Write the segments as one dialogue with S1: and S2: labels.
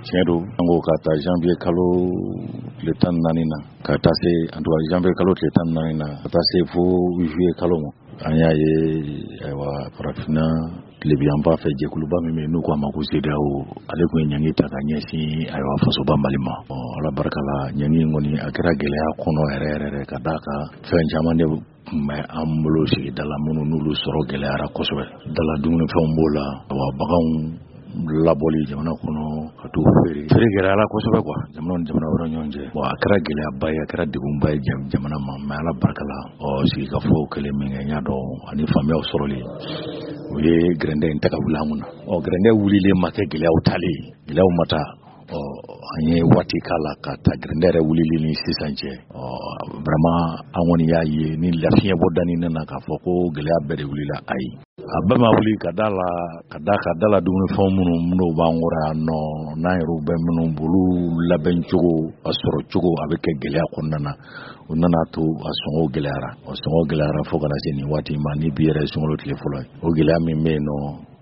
S1: tiɲɛ don an ko ka taa janvier kalo tile 14 na ka taa se en tout cas janvier kalo tile 14 na ka taa se fo juillet kalo ma an y'a ye ayiwa farafinna tilebiyanba fɛ jɛkuluba min bɛ n'u ko a ma ko CEDEAO ale tun ye ɲangi ta ka ɲɛsin ayiwa fasoba Mali ma ala barika la ɲangi in kɔni a kɛra gɛlɛya kɔnɔ yɛrɛ ka d'a kan fɛn caman de tun bɛ an bolo sigida la minnu n'olu sɔrɔ gɛlɛyara kosɛbɛ dala dumunifɛnw b'o la wa baganw labɔli jamana kɔnɔ ka t'u feere gɛlɛyara kosɛbɛ quoi jamana ni jamana wɛrɛ ɲɔgɔn cɛ a kɛra gɛlɛyaba ye a kɛra degunba ye jamana ma mais ala barika la sigikafɔ kɛlen min kɛ n y'a dɔn ani faamuyaw sɔrɔli o ye gɛrɛndɛ in ta ka wuli an kunna gɛrɛndɛ wulilen ma kɛ gɛlɛyaw talen gɛlɛyaw ma taa an ye waati k'a la ka taa gɛrɛndɛ yɛrɛ wulili ni sisan cɛ vraiment an kɔni y'a ye ni lafiɲɛ bɔ dani nana k'a fɔ ko gɛlɛya bɛɛ de wulila ayi a bɛɛ ma wuli ka da la dumunifɛnw minnu b'an kɔrɔ yan nɔ n'an yɛrɛw bɛ minnu bolo labɛn cogo a sɔrɔ cogo a bɛ kɛ gɛlɛya kɔnɔna na o nana to a sɔngɔw gɛlɛyara fo ka na se nin waati ma ni bi yɛrɛ sunkalo tile fɔlɔ ye o gɛlɛya min bɛ yen nɔ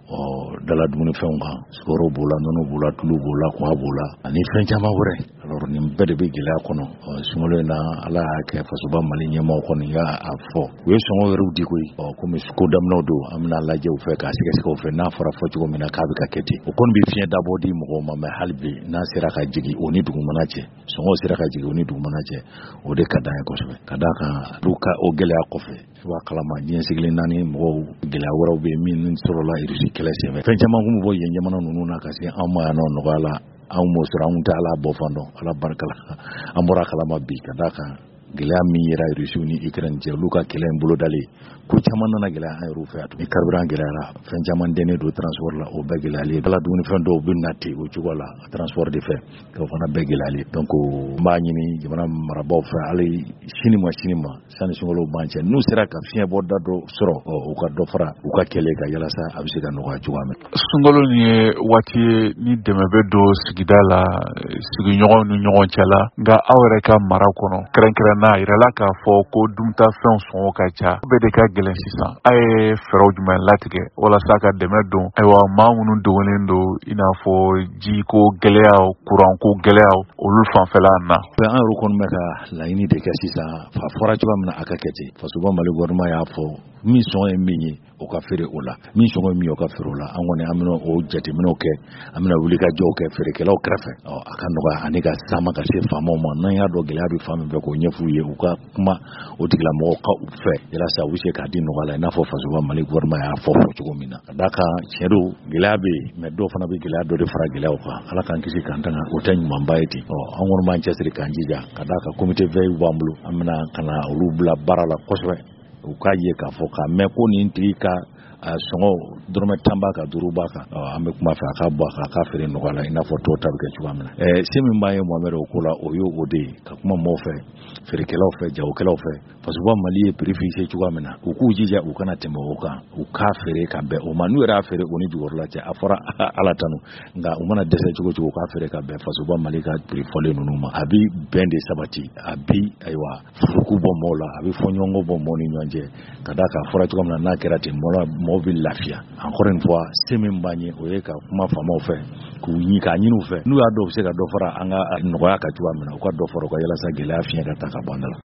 S1: dala dumunifɛnw kan sukaro b'o la nɔnɔ b'o la tulu b'o la kuwa b'o la ani fɛn caman wɛrɛ alors nin bɛɛ de bɛ gɛlɛya kɔnɔ sunkalo in na ala y'a kɛ fasoba Mali ɲɛmaaw kɔni y'a fɔ u ye sɔngɔ wɛrɛw di koyi komi ko daminɛw don an bɛna lajɛ u fɛ k'a sɛgɛsɛgɛ u fɛ n'a fɔra fɔ cogo min na k'a bɛ ka kɛ ten o kɔni bɛ fiɲɛ dabɔ di mɔgɔw ma mais hali bi n'a sera ka jigin o ni dugumana cɛ sɔngɔw sera ka jigin o ni dugumana cɛ o de ka d'an ye kosɛbɛ ka d'a kan o gɛlɛya kɔfɛ i b'a kalama diɲɛ sigilen naani mɔgɔw gɛlɛya wɛrɛw bɛ min sɔrɔla Russie kɛlɛ senfɛ fɛn caman kun bɛ bɔ yen jamana ninnu na ka se an ma yan nɔ nɔgɔya la anw m'o sɔrɔ anw tɛ ala bɔ fan dɔn ala barika la an bɔra kalama bi ka d'a kan gɛlɛya min yera Russie ni Ukraine cɛ olu ka kɛlɛ in bolo dalen ko caman nana gɛlɛya an yɛrɛw fɛ yan ni carburant gɛlɛyara fɛn caman denen don transport la o bɛɛ gɛlɛyalen dala dumunifɛn dɔw bɛ na ten o cogo la transport de fɛ o fana bɛɛ gɛlɛyalen donc n b'a ɲini jamana marabaaw fɛ hali sini ma sani sunkalo b'an cɛ n'u sera ka fiɲɛ bɔ da dɔ sɔrɔ u ka dɔ fara u ka kɛlɛ ka yalasa a bɛ se ka nɔgɔya cogoya min
S2: sunkalo nin ye waati ye ni dɛmɛ bɛ don sigida la sigiɲɔgɔnw ni ɲɔgɔn cɛ la nka aw yɛrɛ ka mara kɔnɔ kɛrɛnkɛrɛn n'a yirala k'a fɔ ko dunta-fɛnw sɔngɔ ka ca bɛɛ de ka gɛlɛn sisan a ye fɛɛrɛw jumɛn latigɛ walasa ka dɛmɛ don ayiwa maa minnu dogolen don i n'a fɔ jiko gɛlɛyaw kuranko gɛlɛyaw olu fanfɛla na
S1: an yɛrɛ kɔni bɛ ka laɲini de kɛ sisan a fɔra cogoya min na a ka kɛ ten fasoba Mali gouvernement y'a fɔ min sɔngɔ ye min ye o ka feere o la min sɔngɔ ye min ye o ka feere o la an kɔni an bɛna o jateminɛw kɛ an bɛna wuli ka jɔw kɛ feerekɛlaw kɛrɛfɛ a ka nɔgɔya ani ka sama ka se faamaw ma n'an y'a dɔn gɛlɛya bɛ fan min fɛ k'o ɲɛf'u ye u ka kuma o tigilamɔgɔw ka u fɛ yalasa u bɛ se k'a di nɔgɔya la i n'a fɔ fasoba Mali gouvernement y'a fɔ cogo min na ka d'a kan tiɲɛ don gɛlɛya bɛ yen mais dɔw fana bɛ gɛlɛya dɔ de fara gɛlɛyaw kan ala k'an kisi k'an tanga o tɛ ɲumanba ye ten an kɔni b'an cɛsiri k'an jija ka d'a kan comité veille b'an bolo an bɛna ka na olu bila baara la kosɛbɛ u k'a ye k'a fɔ k'a mɛn ko nin tigi ka sɔngɔ dɔrɔmɛ 10 b'a kan 5 b'a kan an bɛ kuma fɛ a ka bɔ a ka feere nɔgɔya la i n'a fɔ tɔw ta bɛ kɛ cogoya min na se min b'a ye Mohamed o ko la o ye o de ye ka kuma mɔgɔw fɛ feerekɛlaw fɛ jagokɛlaw fɛ fasoba Mali ye prix fixé cogoya min na u k'u jija u kana tɛmɛ o kan u k'a feere ka bɛn o ma n'u yɛrɛ y'a feere o ni jukɔrɔla cɛ a fɔra ala tanu nka u mana dɛsɛ cogo u k'a feere ka bɛn fasoba Mali ka prix fɔlen ninnu ma a bi bɛn de sabati a bi ayiwa furuku bɔ mɔgɔw la a bi fɔ ɲɔgɔn bɔ mɔgɔw ni ɲɔgɔn cɛ ka d'a kan fɔra cogo min na n'a kɛra ten mɔgɔw bɛ lafiya encore une fois se min b'an ye o ye ka kuma faamaw fɛ k'a ɲini u fɛ n'u y'a dɔn u bɛ se ka dɔ fara an ka nɔgɔya kan cogoya min na u ka dɔ fara u ka yalasa gɛlɛya fiɲɛ ka ta ka bɔ an da la